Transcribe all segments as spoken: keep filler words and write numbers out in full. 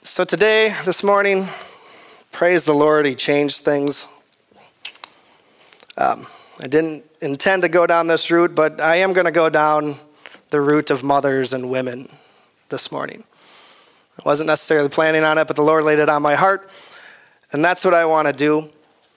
So today, this morning, praise the Lord, he changed things. Um, I didn't intend to go down this route, but I am going to go down the route of mothers and women this morning. I wasn't necessarily planning on it, but the Lord laid it on my heart, and that's what I want to do.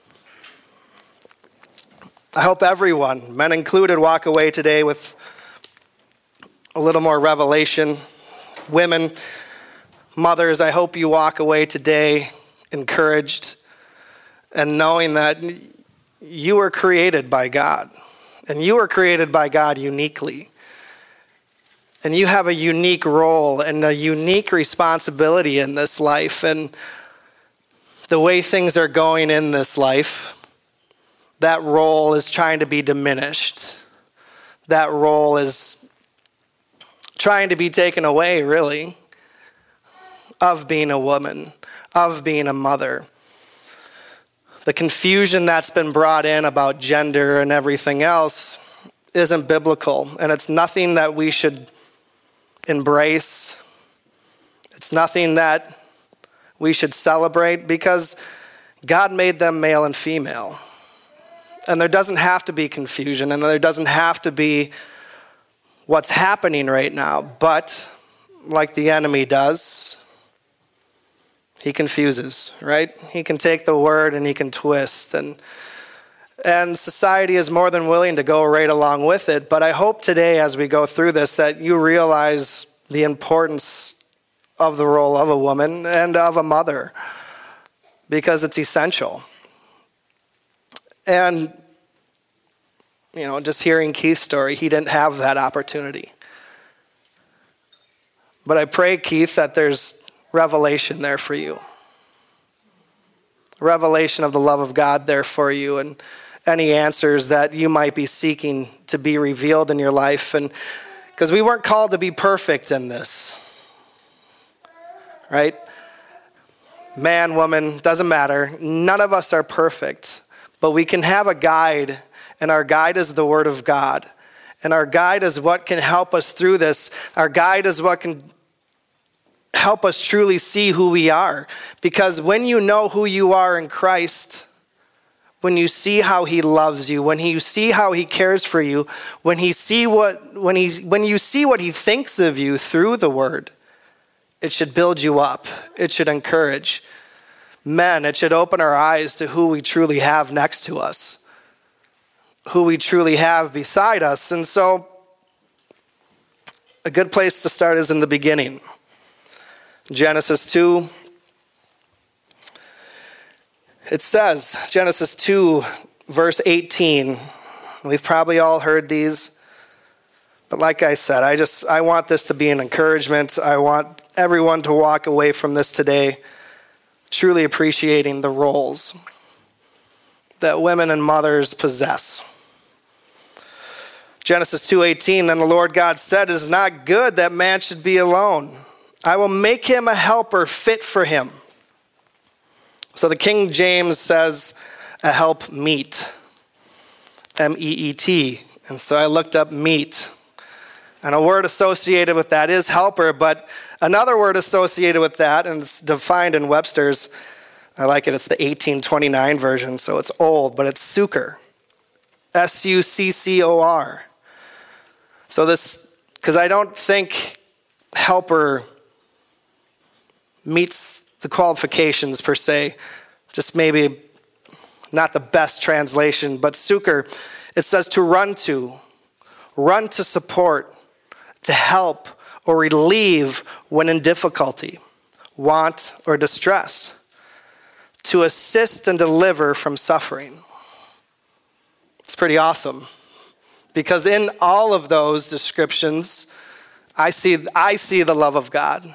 I hope everyone, men included, walk away today with a little more revelation. Women, mothers, I hope you walk away today encouraged and knowing that you were created by God, and you were created by God uniquely. And you have a unique role and a unique responsibility in this life. And the way things are going in this life, that role is trying to be diminished. That role is trying to be taken away, really, of being a woman, of being a mother. The confusion that's been brought in about gender and everything else isn't biblical, and it's nothing that we should embrace. It's nothing that we should celebrate, because God made them male and female. And there doesn't have to be confusion, and there doesn't have to be what's happening right now. But like the enemy does, he confuses, right? He can take the word and he can twist. And and society is more than willing to go right along with it. But I hope today, as we go through this, that you realize the importance of the role of a woman and of a mother, because it's essential. And, you know, just hearing Keith's story, he didn't have that opportunity. But I pray, Keith, that there's revelation there for you. Revelation of the love of God there for you, and any answers that you might be seeking to be revealed in your life. And because we weren't called to be perfect in this, right? Man, woman, doesn't matter. None of us are perfect, but we can have a guide, and our guide is the Word of God. And our guide is what can help us through this. Our guide is what can help us truly see who we are. Because when you know who you are in Christ, when you see how he loves you, when you see how he cares for you, when he see what when he when you see what he thinks of you through the word, it should build you up. It should encourage. Men, it should open our eyes to who we truly have next to us, who we truly have beside us. And so a good place to start is in the beginning. Genesis two, it says, Genesis two, verse eighteen. We've probably all heard these, but like I said, I just, I want this to be an encouragement. I want everyone to walk away from this today truly appreciating the roles that women and mothers possess. Genesis two eighteen, then the Lord God said, it is not good that man should be alone. I will make him a helper fit for him. So the King James says a help meet, M E E T. And so I looked up meet. And a word associated with that is helper, but another word associated with that, and it's defined in Webster's, I like it, it's the eighteen twenty-nine version, so it's old, but it's succor. S U C C O R. So this, because I don't think helper meets the qualifications per se, just maybe not the best translation, but succor, it says to run to, run to support, to help or relieve when in difficulty, want or distress, to assist and deliver from suffering. It's pretty awesome, because in all of those descriptions, I see, I see the love of God.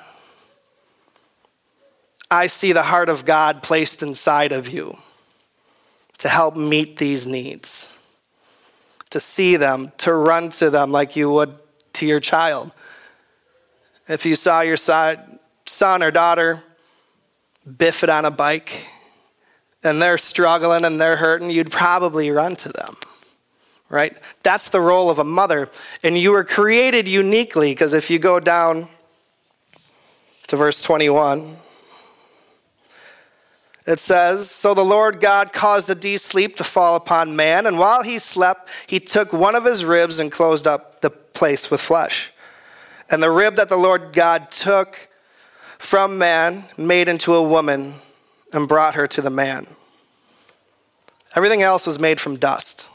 I see the heart of God placed inside of you to help meet these needs, to see them, to run to them like you would to your child. If you saw your son or daughter biff it on a bike and they're struggling and they're hurting, you'd probably run to them, right? That's the role of a mother. And you were created uniquely, because if you go down to verse twenty-one, It says, so the Lord God caused a deep sleep to fall upon man, and while he slept, he took one of his ribs and closed up the place with flesh. And the rib that the Lord God took from man made into a woman and brought her to the man. Everything else was made from dust.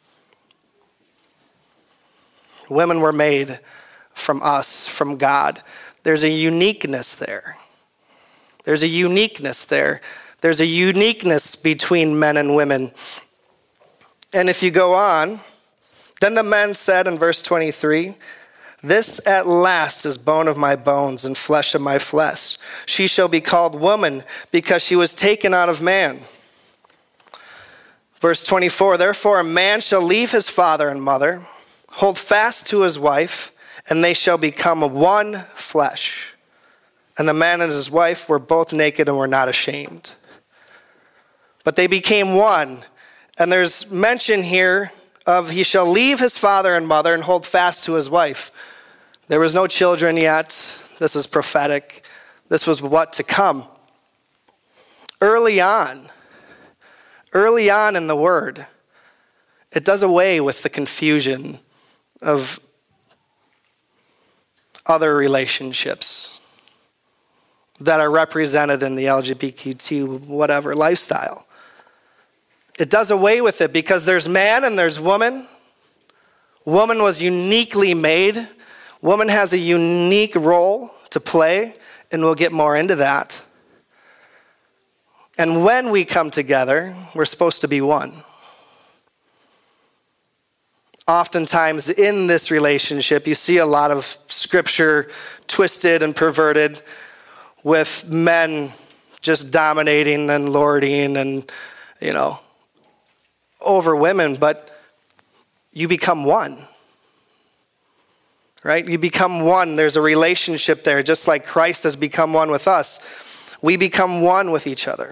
Women were made from us, from God. There's a uniqueness there. There's a uniqueness there. There's a uniqueness between men and women. And if you go on, then the men said in verse twenty-three, this at last is bone of my bones and flesh of my flesh. She shall be called woman because she was taken out of man. Verse twenty-four, therefore a man shall leave his father and mother, hold fast to his wife, and they shall become one flesh. And the man and his wife were both naked and were not ashamed. But they became one. And there's mention here of he shall leave his father and mother and hold fast to his wife. There was no children yet. This is prophetic. This was what to come. Early on, early on in the word, it does away with the confusion of other relationships that are represented in the L G B T Q whatever lifestyle. It does away with it because there's man and there's woman. Woman was uniquely made. Woman has a unique role to play, and we'll get more into that. And when we come together, we're supposed to be one. Oftentimes in this relationship, you see a lot of scripture twisted and perverted with men just dominating and lording and, you know, over women, but you become one, right? You become one. There's a relationship there, just like Christ has become one with us. We become one with each other.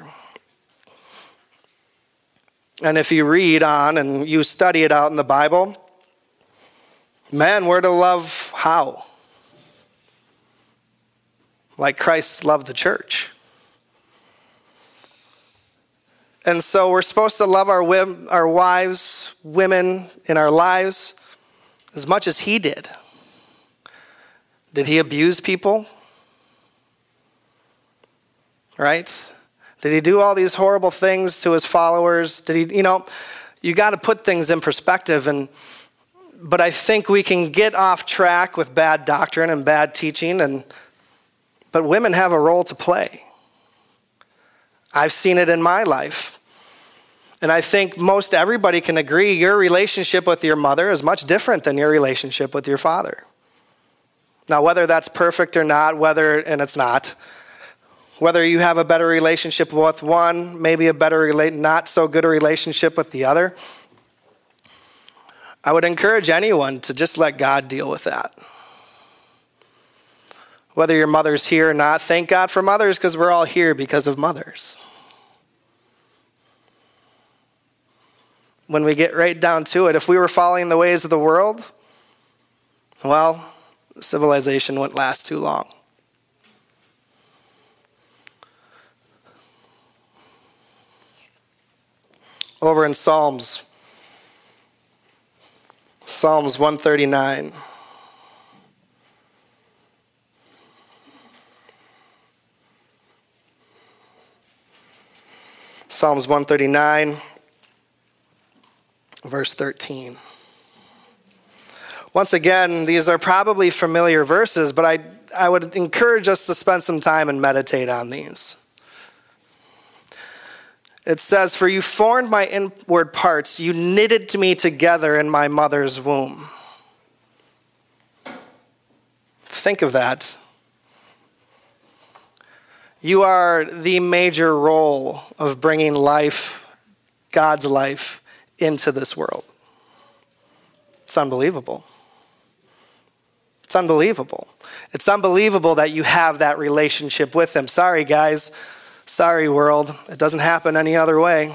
And if you read on and you study it out in the Bible, man, we're to love how? Like Christ loved the church. And so we're supposed to love our our wives, women in our lives as much as he did. Did he abuse people? Right? Did he do all these horrible things to his followers? Did he, you know, you got to put things in perspective. And but I think we can get off track with bad doctrine and bad teaching, and but women have a role to play. I've seen it in my life. And I think most everybody can agree your relationship with your mother is much different than your relationship with your father. Now, whether that's perfect or not, whether, and it's not, whether you have a better relationship with one, maybe a better, relate, not so good a relationship with the other, I would encourage anyone to just let God deal with that. Whether your mother's here or not, thank God for mothers because we're all here because of mothers. When we get right down to it, if we were following the ways of the world, well, civilization wouldn't last too long. Over in Psalms, Psalms one thirty-nine. Psalms one thirty-nine, verse thirteen. Once again, these are probably familiar verses, but I, I would encourage us to spend some time and meditate on these. It says, for you formed my inward parts, you knitted me together in my mother's womb. Think of that. You are the major role of bringing life, God's life, into this world. It's unbelievable. It's unbelievable. It's unbelievable that you have that relationship with him. Sorry, guys. Sorry, world. It doesn't happen any other way.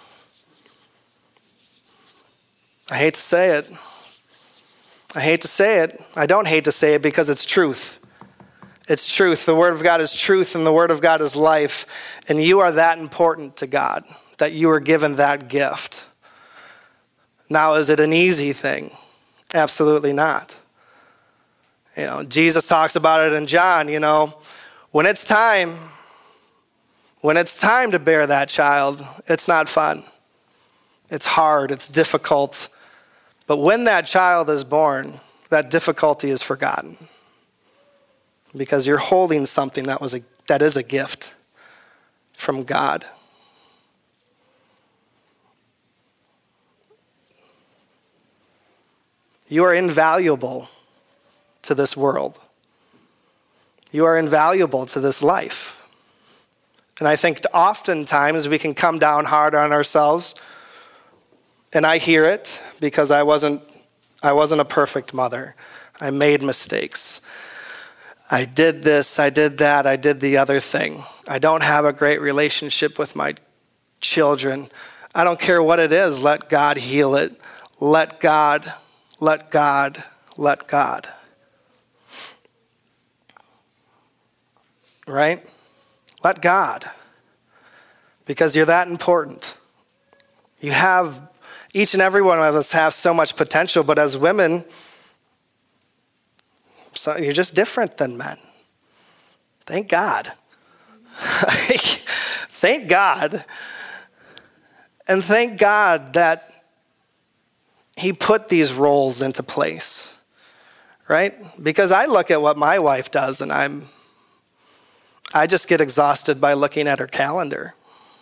I hate to say it. I hate to say it. I don't hate to say it because it's truth. It's truth. The Word of God is truth, and the Word of God is life. And you are that important to God, that you were given that gift. Now, is it an easy thing? Absolutely not. You know, Jesus talks about it in John, you know, when it's time, when it's time to bear that child, it's not fun. It's hard, it's difficult. But when that child is born, that difficulty is forgotten. Because you're holding something that was a that is a gift from God. You are invaluable to this world. You are invaluable to this life. And I think oftentimes we can come down hard on ourselves. And I hear it because I wasn't I wasn't a perfect mother. I made mistakes. I did this, I did that, I did the other thing. I don't have a great relationship with my children. I don't care what it is. Let God heal it. Let God, let God, let God. Right? Let God. Because you're that important. You have, each and every one of us have so much potential, but as women, so you're just different than men. Thank God. Thank God. And thank God that he put these roles into place, right? Because I look at what my wife does and I'm, I just get exhausted by looking at her calendar.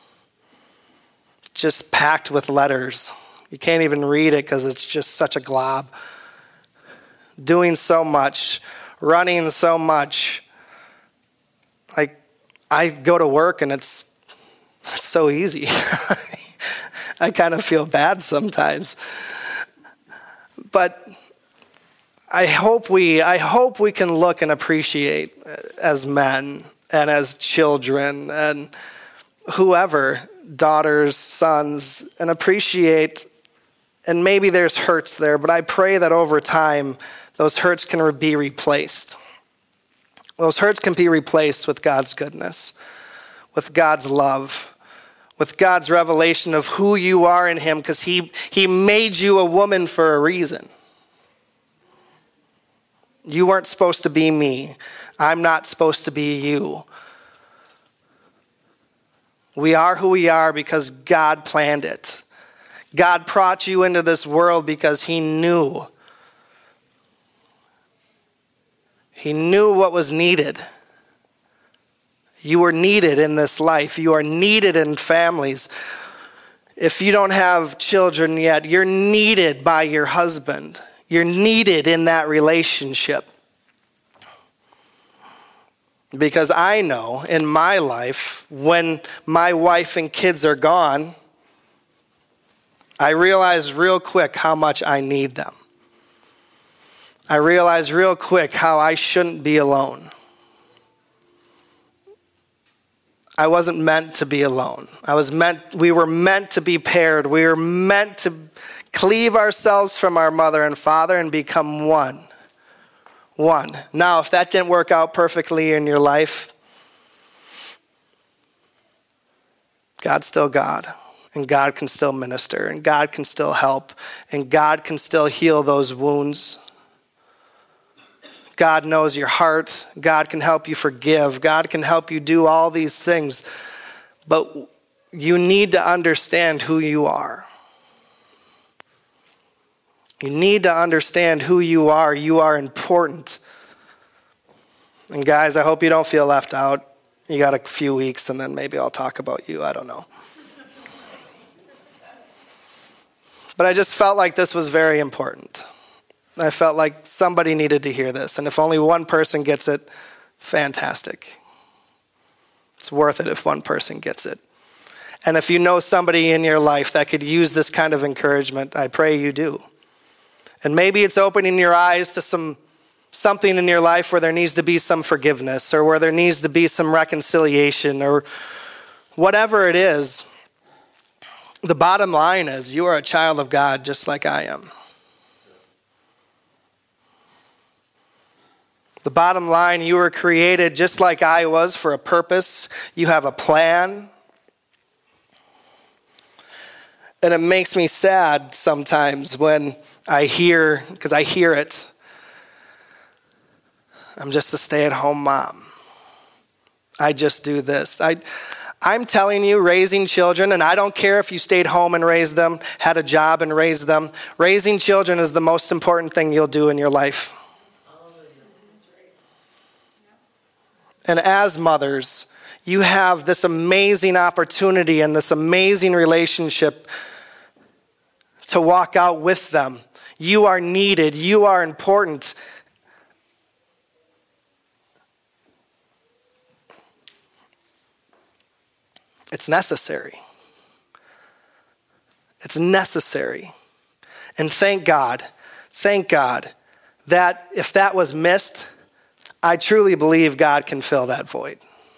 Just packed with letters. You can't even read it because it's just such a glob. Doing so much, running so much. Like, I go to work and it's, it's so easy. I kind of feel bad sometimes. But I hope we I hope we can look and appreciate as men and as children and whoever, daughters, sons, and appreciate, and maybe there's hurts there, but I pray that over time those hurts can be replaced. Those hurts can be replaced with God's goodness, with God's love, with God's revelation of who you are in him, because he, he made you a woman for a reason. You weren't supposed to be me. I'm not supposed to be you. We are who we are because God planned it. God brought you into this world because he knew. He knew what was needed. You were needed in this life. You are needed in families. If you don't have children yet, you're needed by your husband. You're needed in that relationship. Because I know in my life, when my wife and kids are gone, I realize real quick how much I need them. I realize real quick how I shouldn't be alone. I wasn't meant to be alone. I was meant, we were meant to be paired. We were meant to cleave ourselves from our mother and father and become one. One. Now, if that didn't work out perfectly in your life, God's still God. And God can still minister. And God can still help. And God can still heal those wounds. God knows your heart. God can help you forgive. God can help you do all these things. But you need to understand who you are. You need to understand who you are. You are important. And guys, I hope you don't feel left out. You got a few weeks and then maybe I'll talk about you. I don't know. But I just felt like this was very important. I felt like somebody needed to hear this. And if only one person gets it, fantastic. It's worth it if one person gets it. And if you know somebody in your life that could use this kind of encouragement, I pray you do. And maybe it's opening your eyes to some something in your life where there needs to be some forgiveness or where there needs to be some reconciliation or whatever it is. The bottom line is you are a child of God just like I am. The bottom line, you were created just like I was for a purpose. You have a plan. And it makes me sad sometimes when I hear, because I hear it, I'm just a stay-at-home mom. I just do this. I, I'm telling you, raising children, and I don't care if you stayed home and raised them, had a job and raised them, raising children is the most important thing you'll do in your life. And as mothers, you have this amazing opportunity and this amazing relationship to walk out with them. You are needed. You are important. It's necessary. It's necessary. And thank God, thank God that if that was missed, I truly believe God can fill that void.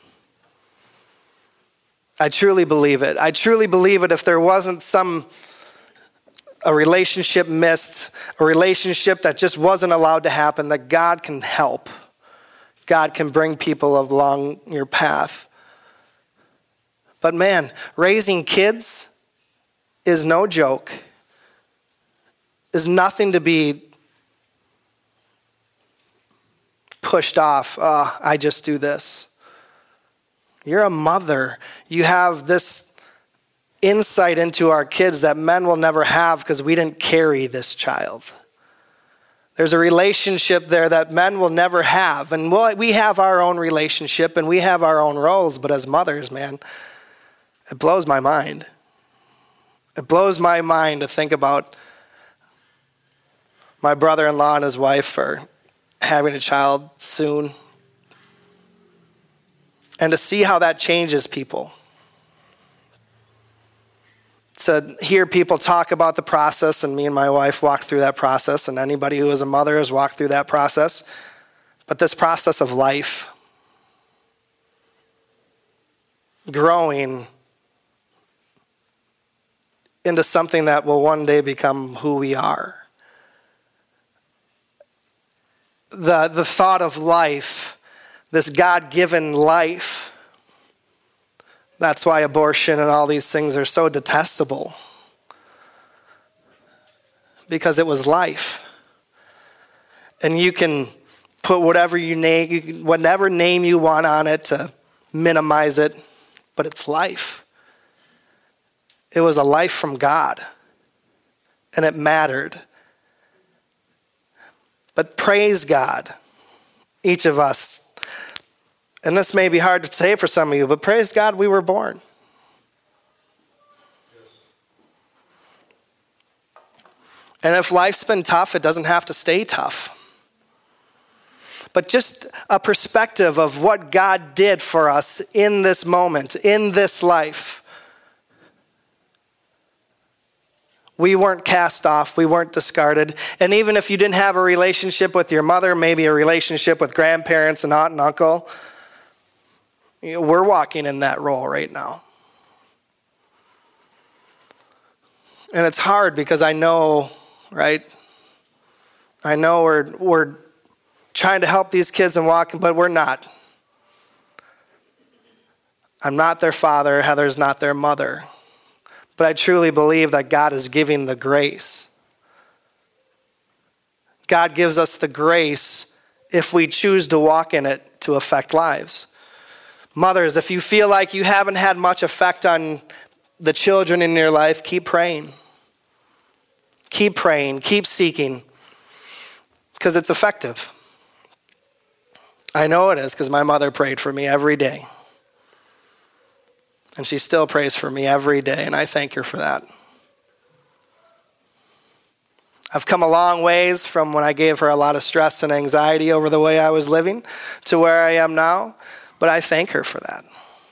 I truly believe it. I truly believe it if there wasn't some, a relationship missed, a relationship that just wasn't allowed to happen, that God can help. God can bring people along your path. But man, raising kids is no joke, is nothing to be pushed off. Oh, I just do this. You're a mother. You have this insight into our kids that men will never have because we didn't carry this child. There's a relationship there that men will never have. And we'll, we have our own relationship and we have our own roles, but as mothers, man, it blows my mind. It blows my mind to think about my brother-in-law and his wife are having a child soon. And to see how that changes people. To hear people talk about the process, and me and my wife walked through that process, and anybody who is a mother has walked through that process. But this process of life, growing into something that will one day become who we are. The, the thought of life, this God-given life, that's why abortion and all these things are so detestable. Because it was life. And you can put whatever you name, you can, whatever name you want on it to minimize it, but it's life. It was a life from God. And it mattered. But praise God, each of us, and this may be hard to say for some of you, but praise God we were born. And if life's been tough, it doesn't have to stay tough. But just a perspective of what God did for us in this moment, in this life. We weren't cast off. We weren't discarded. And even if you didn't have a relationship with your mother, maybe a relationship with grandparents and aunt and uncle, you know, we're walking in that role right now. And it's hard because I know, right? I know we're we're trying to help these kids and walk, but we're not. I'm not their father. Heather's not their mother. But I truly believe that God is giving the grace. God gives us the grace if we choose to walk in it to affect lives. Mothers, if you feel like you haven't had much effect on the children in your life, keep praying. Keep praying, keep seeking, because it's effective. I know it is because my mother prayed for me every day. And she still prays for me every day, and I thank her for that. I've come a long ways from when I gave her a lot of stress and anxiety over the way I was living to where I am now, but I thank her for that.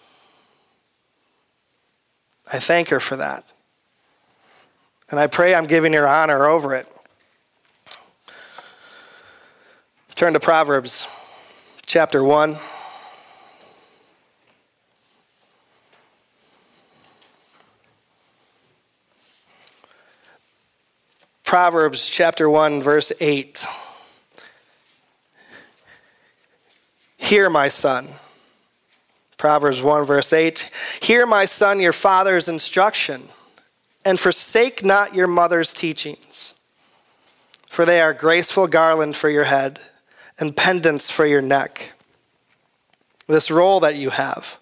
I thank her for that. And I pray I'm giving her honor over it. Turn to Proverbs chapter one. Proverbs chapter one, verse eight. Hear, my son. Proverbs one, verse eight. Hear, my son, your father's instruction, and forsake not your mother's teachings. For they are graceful garland for your head and pendants for your neck. This role that you have,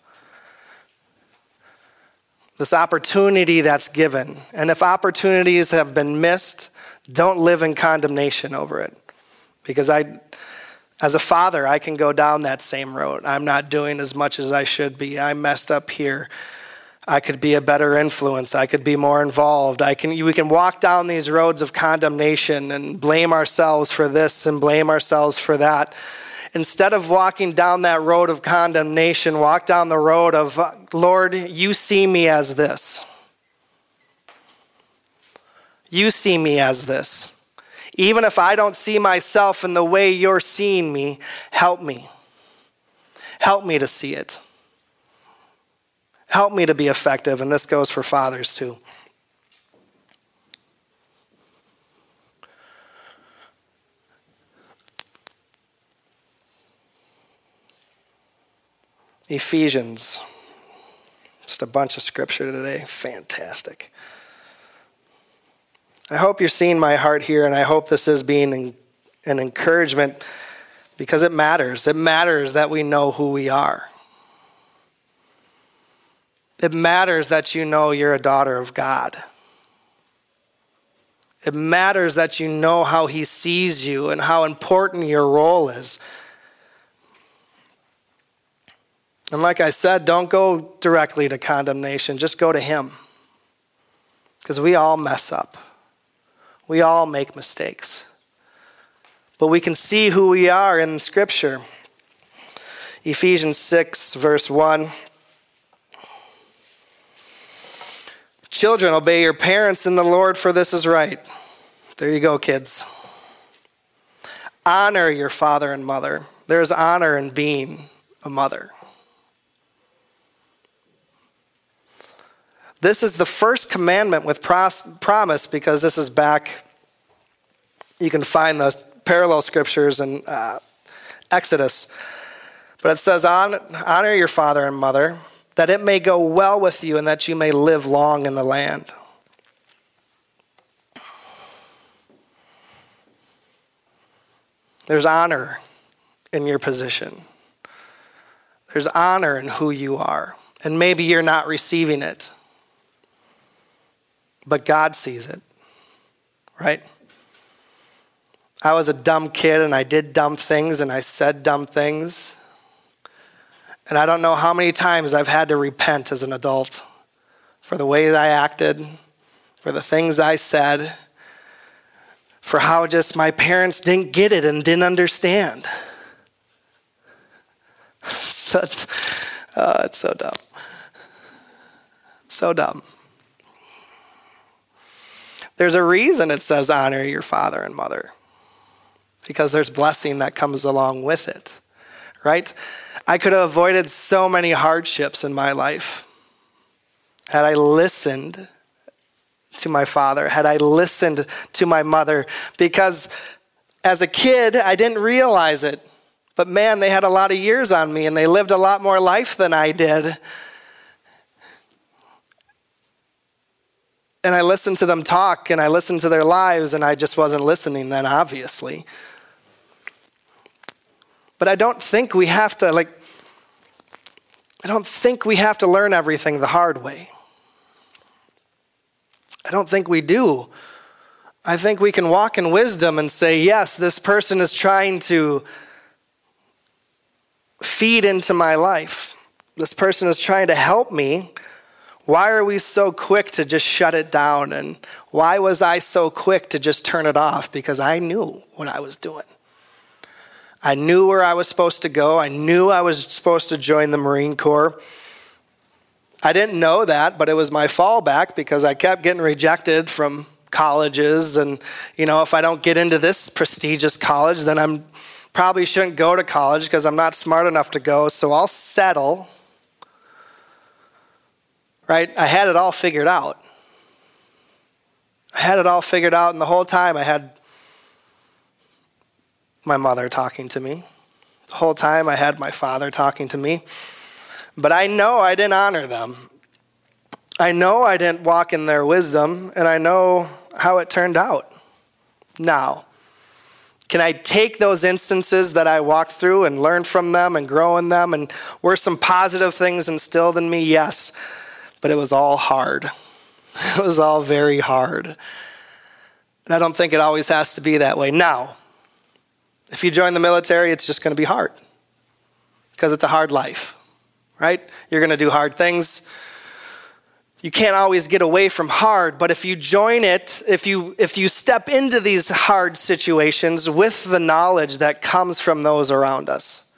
this opportunity that's given. And if opportunities have been missed, don't live in condemnation over it. Because I, as a father, I can go down that same road. I'm not doing as much as I should be. I messed up here. I could be a better influence. I could be more involved. I can. We can walk down these roads of condemnation and blame ourselves for this and blame ourselves for that. Instead of walking down that road of condemnation, walk down the road of, Lord, you see me as this. You see me as this. Even if I don't see myself in the way you're seeing me, help me. Help me to see it. Help me to be effective, and this goes for fathers too. Ephesians. Just a bunch of scripture today. Fantastic. I hope you're seeing my heart here, and I hope this is being an encouragement because it matters. It matters that we know who we are. It matters that you know you're a daughter of God. It matters that you know how he sees you and how important your role is. And like I said, don't go directly to condemnation. Just go to him. Because we all mess up. We all make mistakes. But we can see who we are in Scripture. Ephesians six, verse one. Children, obey your parents in the Lord, for this is right. There you go, kids. Honor your father and mother. There's honor in being a mother. This is the first commandment with pros- promise because this is back, you can find the parallel scriptures in uh, Exodus. But it says, honor your father and mother, that it may go well with you and that you may live long in the land. There's honor in your position. There's honor in who you are. And maybe you're not receiving it. But God sees it, right? I was a dumb kid and I did dumb things and I said dumb things. And I don't know how many times I've had to repent as an adult for the way that I acted, for the things I said, for how just my parents didn't get it and didn't understand. Such, oh, it's so dumb. So dumb. There's a reason it says honor your father and mother. Because there's blessing that comes along with it, right? I could have avoided so many hardships in my life had I listened to my father, had I listened to my mother, because as a kid, I didn't realize it. But man, they had a lot of years on me and they lived a lot more life than I did. And I listened to them talk and I listened to their lives and I just wasn't listening then, obviously. But I don't think we have to, like, I don't think we have to learn everything the hard way. I don't think we do. I think we can walk in wisdom and say, yes, this person is trying to feed into my life. This person is trying to help me. Why are we so quick to just shut it down? And why was I so quick to just turn it off? Because I knew what I was doing. I knew where I was supposed to go. I knew I was supposed to join the Marine Corps. I didn't know that, but it was my fallback because I kept getting rejected from colleges. And, you know, if I don't get into this prestigious college, then I'm probably shouldn't go to college because I'm not smart enough to go. So I'll settle. Right? I had it all figured out. I had it all figured out, and the whole time I had my mother talking to me, The whole time I had my father talking to me. But I know I didn't honor them. I know I didn't walk in their wisdom, and I know how it turned out. Now, can I take those instances that I walked through and learn from them and grow in them, and were some positive things instilled in me? Yes, but it was all hard. It was all very hard. And I don't think it always has to be that way. Now, if you join the military, it's just going to be hard because it's a hard life, right? You're going to do hard things. You can't always get away from hard, but if you join it, if you if you step into these hard situations with the knowledge that comes from those around us,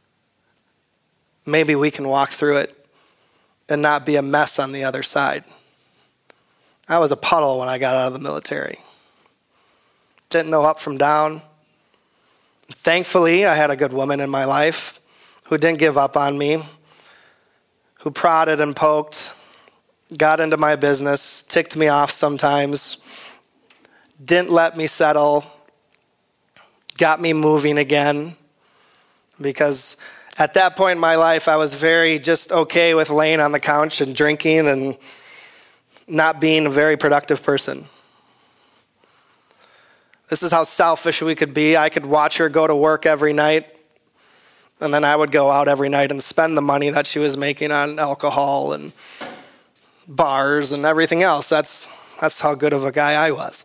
maybe we can walk through it and not be a mess on the other side. I was a puddle when I got out of the military. Didn't know up from down. Thankfully, I had a good woman in my life who didn't give up on me, who prodded and poked, got into my business, ticked me off sometimes, didn't let me settle, got me moving again, because at that point in my life, I was very just okay with laying on the couch and drinking and not being a very productive person. This is how selfish we could be. I could watch her go to work every night, and then I would go out every night and spend the money that she was making on alcohol and bars and everything else. That's that's how good of a guy I was.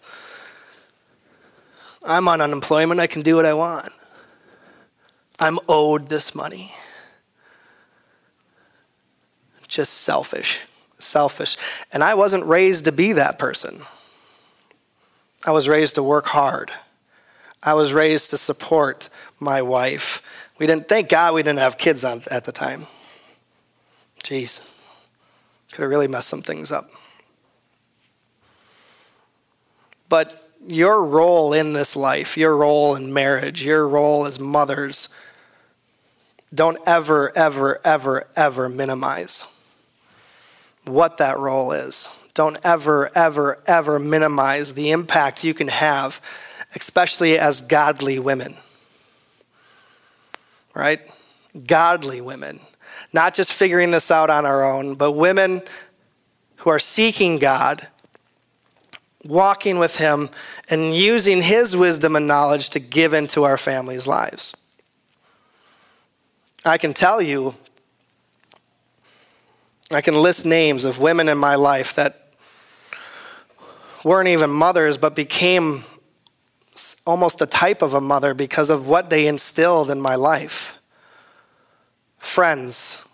I'm on unemployment. I can do what I want. I'm owed this money. Just selfish, selfish. And I wasn't raised to be that person. I was raised to work hard. I was raised to support my wife. We didn't, thank God we didn't have kids on, at the time. Jeez, could have really messed some things up. But your role in this life, your role in marriage, your role as mothers, don't ever, ever, ever, ever minimize what that role is. Don't ever, ever, ever minimize the impact you can have, especially as godly women. Right? Godly women. Not just figuring this out on our own, but women who are seeking God, walking with him, and using his wisdom and knowledge to give into our families' lives. I can tell you, I can list names of women in my life that weren't even mothers, but became almost a type of a mother because of what they instilled in my life. Friends.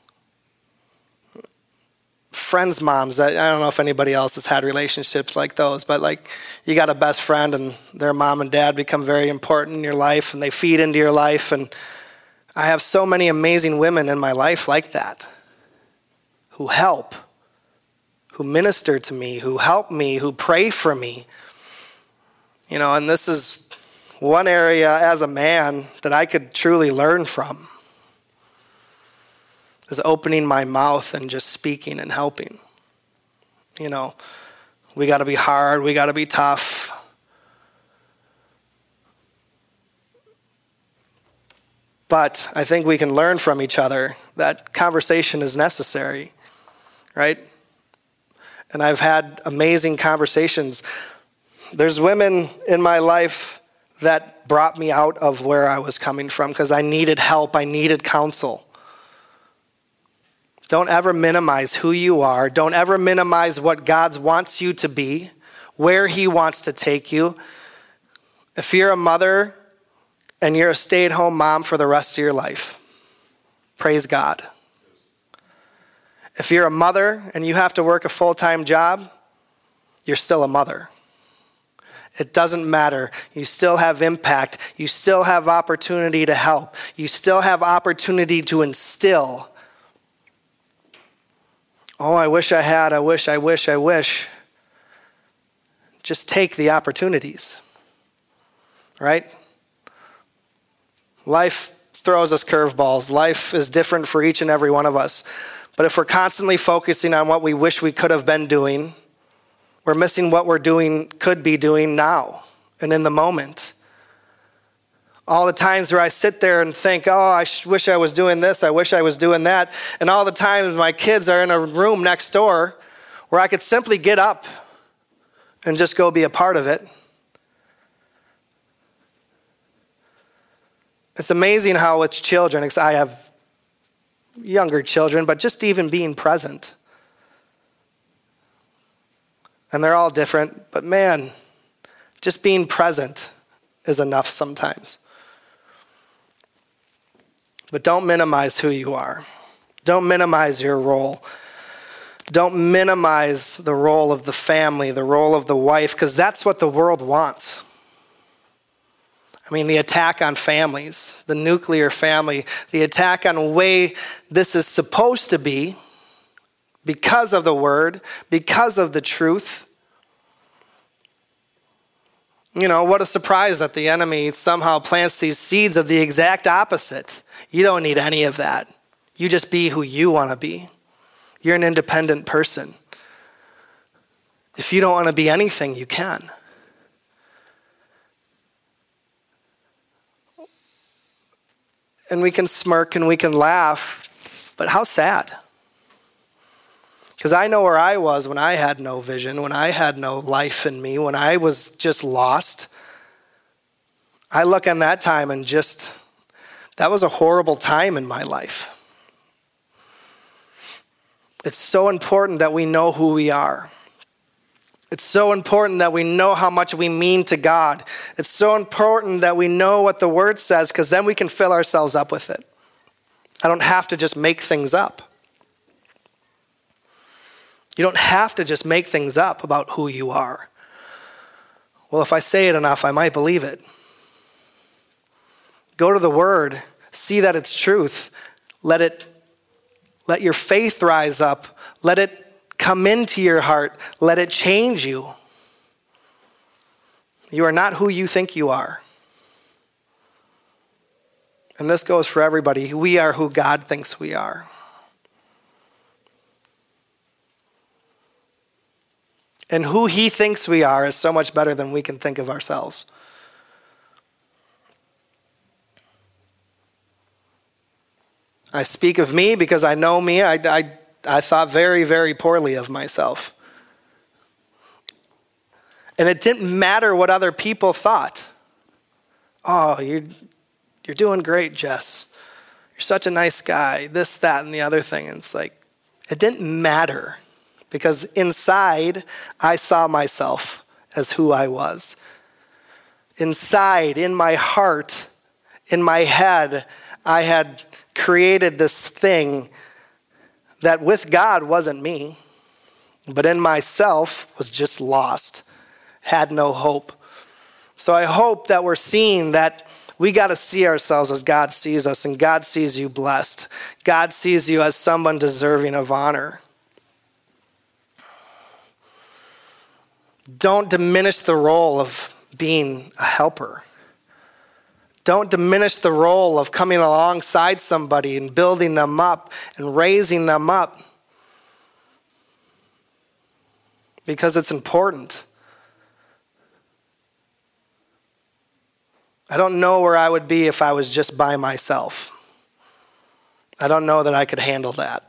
Friends' moms. I don't know if anybody else has had relationships like those, but like you got a best friend and their mom and dad become very important in your life and they feed into your life. And I have so many amazing women in my life like that who help, who minister to me, who help me, who pray for me. You know, and this is one area as a man that I could truly learn from, is opening my mouth and just speaking and helping. You know, we got to be hard, we got to be tough. But I think we can learn from each other that conversation is necessary, right? And I've had amazing conversations. There's women in my life that brought me out of where I was coming from because I needed help, I needed counsel. Don't ever minimize who you are. Don't ever minimize what God wants you to be, where he wants to take you. If you're a mother and you're a stay-at-home mom for the rest of your life, praise God. If you're a mother and you have to work a full-time job, you're still a mother. It doesn't matter. You still have impact. You still have opportunity to help. You still have opportunity to instill. Oh, I wish I had, I wish, I wish, I wish. Just take the opportunities, right? Life throws us curveballs. Life is different for each and every one of us. But if we're constantly focusing on what we wish we could have been doing, we're missing what we're doing, could be doing now and in the moment. All the times where I sit there and think, oh, I wish I was doing this, I wish I was doing that. And all the times my kids are in a room next door where I could simply get up and just go be a part of it. It's amazing how with children, I have younger children, but just even being present. And they're all different, but man, just being present is enough sometimes. But don't minimize who you are. Don't minimize your role. Don't minimize the role of the family, the role of the wife, because that's what the world wants. I mean, the attack on families, the nuclear family, the attack on the way this is supposed to be because of the word, because of the truth. You know, what a surprise that the enemy somehow plants these seeds of the exact opposite. You don't need any of that. You just be who you want to be. You're an independent person. If you don't want to be anything, you can. And we can smirk and we can laugh, but how sad. Because I know where I was when I had no vision, when I had no life in me, when I was just lost. I look on that time and just, that was a horrible time in my life. It's so important that we know who we are. It's so important that we know how much we mean to God. It's so important that we know what the word says, because then we can fill ourselves up with it. I don't have to just make things up. You don't have to just make things up about who you are. Well, if I say it enough, I might believe it. Go to the word, see that it's truth. Let it, let your faith rise up. Let it come into your heart. Let it change you. You are not who you think you are. And this goes for everybody. We are who God thinks we are. And who he thinks we are is so much better than we can think of ourselves. I speak of me because I know me. I, I, I thought very, very poorly of myself. And it didn't matter what other people thought. Oh, you're, you're doing great, Jess. You're such a nice guy. This, that, and the other thing. And it's like, it didn't matter. Because inside, I saw myself as who I was. Inside, in my heart, in my head, I had created this thing that with God wasn't me, but in myself was just lost, had no hope. So I hope that we're seeing that we got to see ourselves as God sees us, and God sees you blessed. God sees you as someone deserving of honor. Don't diminish the role of being a helper. Don't diminish the role of coming alongside somebody and building them up and raising them up, because it's important. I don't know where I would be if I was just by myself. I don't know that I could handle that.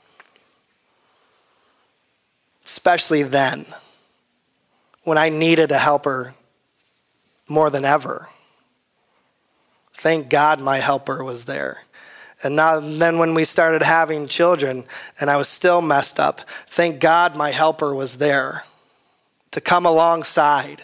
Especially then, when I needed a helper more than ever. Thank God my helper was there. And now, then when we started having children and I was still messed up, thank God my helper was there to come alongside,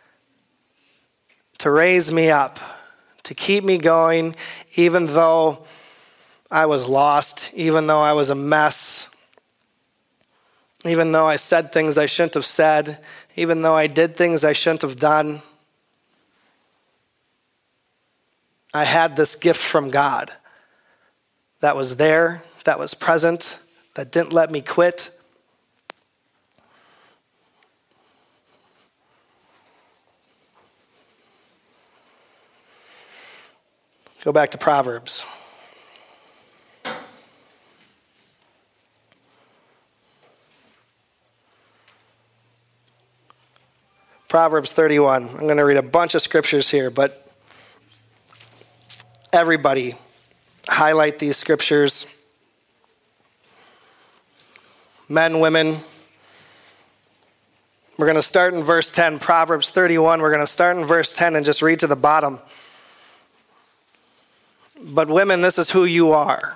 to raise me up, to keep me going, even though I was lost, even though I was a mess, even though I said things I shouldn't have said, even though I did things I shouldn't have done. I had this gift from God that was there, that was present, that didn't let me quit. Go back to Proverbs. Proverbs thirty-one. I'm going to read a bunch of scriptures here, but everybody highlight these scriptures. Men, women. We're going to start in verse ten, Proverbs thirty-one. We're going to start in verse ten and just read to the bottom. But women, this is who you are.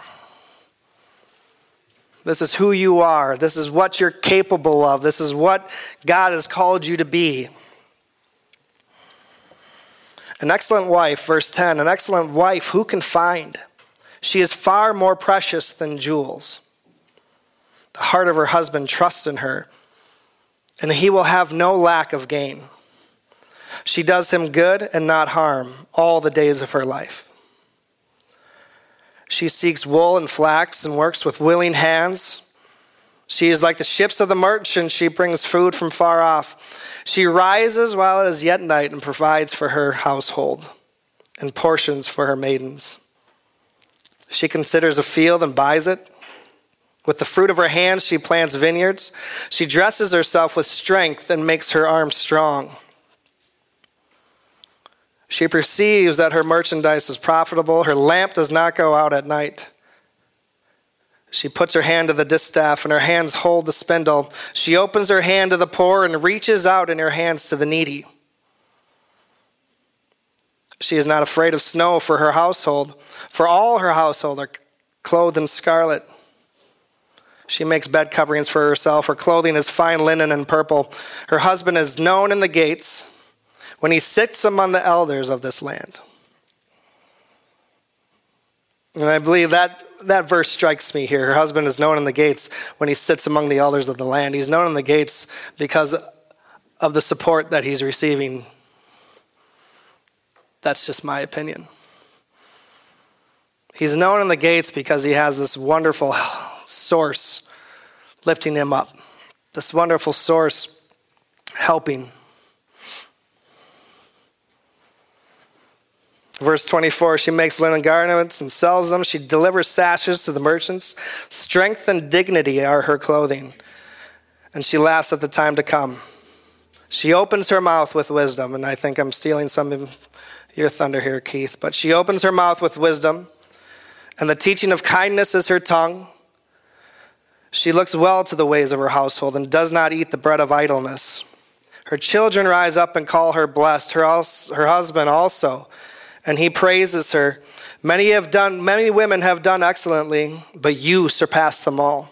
This is who you are. This is what you're capable of. This is what God has called you to be. An excellent wife, verse ten, an excellent wife who can find? She is far more precious than jewels. The heart of her husband trusts in her, and he will have no lack of gain. She does him good and not harm all the days of her life. She seeks wool and flax and works with willing hands. She is like the ships of the merchant. She brings food from far off. She rises while it is yet night and provides for her household and portions for her maidens. She considers a field and buys it. With the fruit of her hands, she plants vineyards. She dresses herself with strength and makes her arms strong. She perceives that her merchandise is profitable. Her lamp does not go out at night. She puts her hand to the distaff, and her hands hold the spindle. She opens her hand to the poor and reaches out in her hands to the needy. She is not afraid of snow for her household, for all her household are clothed in scarlet. She makes bed coverings for herself. Her clothing is fine linen and purple. Her husband is known in the gates when he sits among the elders of this land. And I believe that, that verse strikes me here. Her husband is known in the gates when he sits among the elders of the land. He's known in the gates because of the support that he's receiving. That's just my opinion. He's known in the gates because he has this wonderful source lifting him up. This wonderful source helping. Verse twenty-four, she makes linen garments and sells them. She delivers sashes to the merchants. Strength and dignity are her clothing, and she laughs at the time to come. She opens her mouth with wisdom, and I think I'm stealing some of your thunder here, Keith, but she opens her mouth with wisdom, and the teaching of kindness is her tongue. She looks well to the ways of her household and does not eat the bread of idleness. Her children rise up and call her blessed, her, her husband also, and he praises her. Many have done, many women have done excellently, but you surpass them all.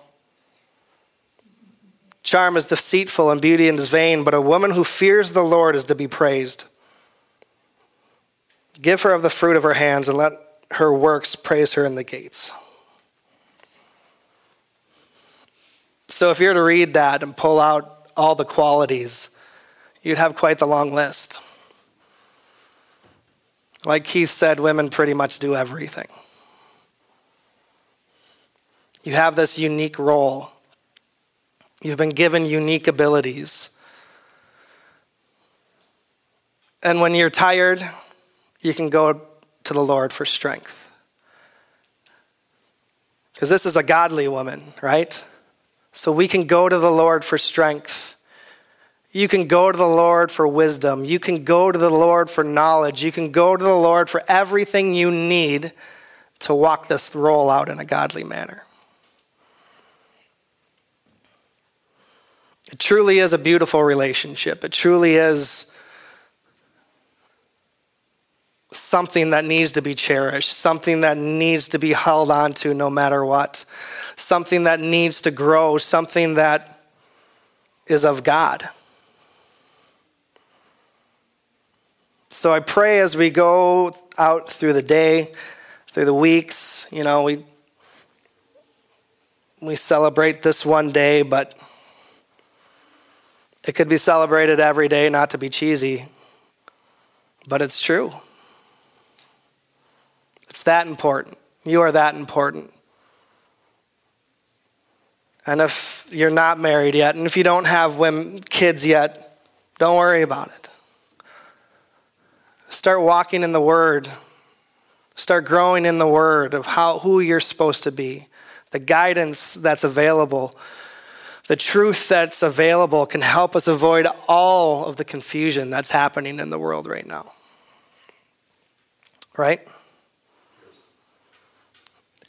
Charm is deceitful and beauty is vain, but a woman who fears the Lord is to be praised. Give her of the fruit of her hands and let her works praise her in the gates. So if you're to read that and pull out all the qualities, you'd have quite the long list. Like Keith said, women pretty much do everything. You have this unique role. You've been given unique abilities. And when you're tired, you can go to the Lord for strength. Because this is a godly woman, right? So we can go to the Lord for strength. You can go to the Lord for wisdom. You can go to the Lord for knowledge. You can go to the Lord for everything you need to walk this role out in a godly manner. It truly is a beautiful relationship. It truly is something that needs to be cherished, something that needs to be held on to no matter what, something that needs to grow, something that is of God. So I pray as we go out through the day, through the weeks, you know, we we celebrate this one day, but it could be celebrated every day, not to be cheesy, but it's true. It's that important. You are that important. And if you're not married yet, and if you don't have women, kids yet, don't worry about it. Start walking in the Word. Start growing in the Word of how who you're supposed to be. The guidance that's available, the truth that's available can help us avoid all of the confusion that's happening in the world right now. Right?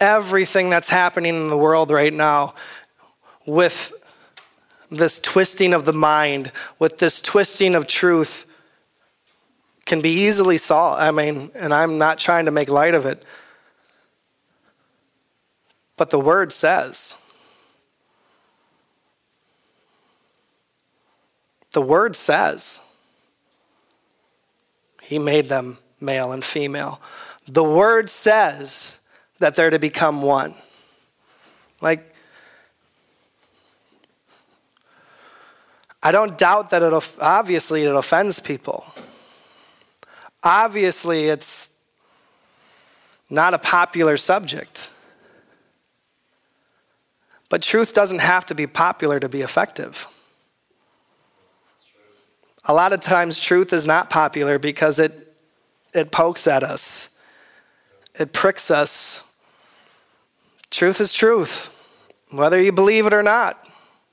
everything that's happening in the world right now with this twisting of the mind, with this twisting of truth, can be easily solved. I mean, and I'm not trying to make light of it, but the word says, the word says, he made them male and female. The word says that they're to become one. Like, I don't doubt that it obviously it offends people. Obviously, it's not a popular subject. But truth doesn't have to be popular to be effective. A lot of times truth is not popular because it it pokes at us. It pricks us. Truth is truth, whether you believe it or not.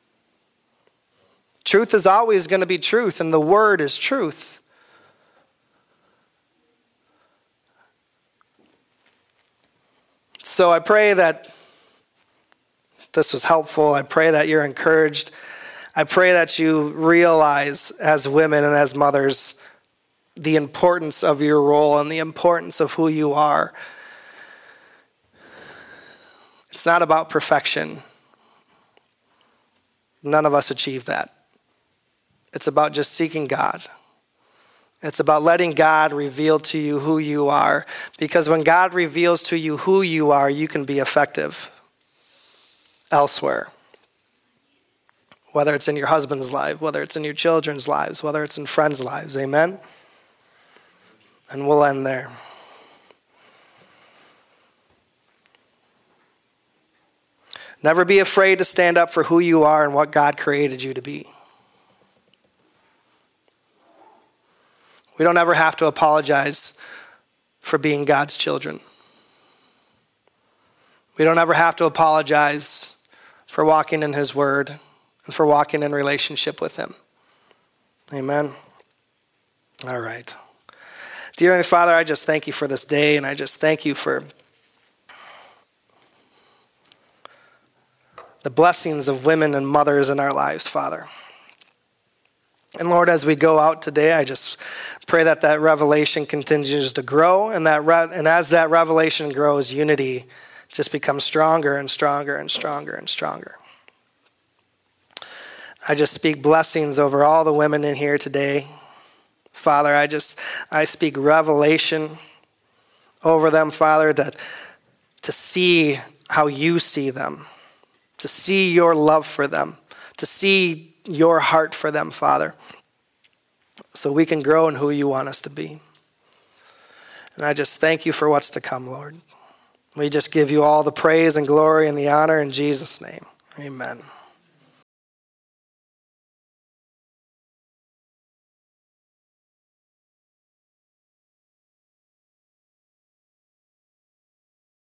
Truth is always going to be truth, and the word is truth. So I pray that this was helpful. I pray that you're encouraged. I pray that you realize as women and as mothers the importance of your role and the importance of who you are. It's not about perfection. None of us achieve that. It's about just seeking God. It's about letting God reveal to you who you are. Because when God reveals to you who you are, you can be effective elsewhere. Whether it's in your husband's life, whether it's in your children's lives, whether it's in friends' lives. Amen? And we'll end there. Never be afraid to stand up for who you are and what God created you to be. We don't ever have to apologize for being God's children. We don't ever have to apologize for walking in his word and for walking in relationship with him. Amen. All right. Dear Heavenly Father, I just thank you for this day, and I just thank you for the blessings of women and mothers in our lives, Father. And Lord, as we go out today, I just pray that that revelation continues to grow, and that re- and as that revelation grows, unity just becomes stronger and stronger and stronger and stronger. I just speak blessings over all the women in here today. Father, I just, I speak revelation over them, Father, to, to see how you see them, to see your love for them, to see your heart for them, Father, so we can grow in who you want us to be. And I just thank you for what's to come, Lord. We just give you all the praise and glory and the honor in Jesus' name. Amen.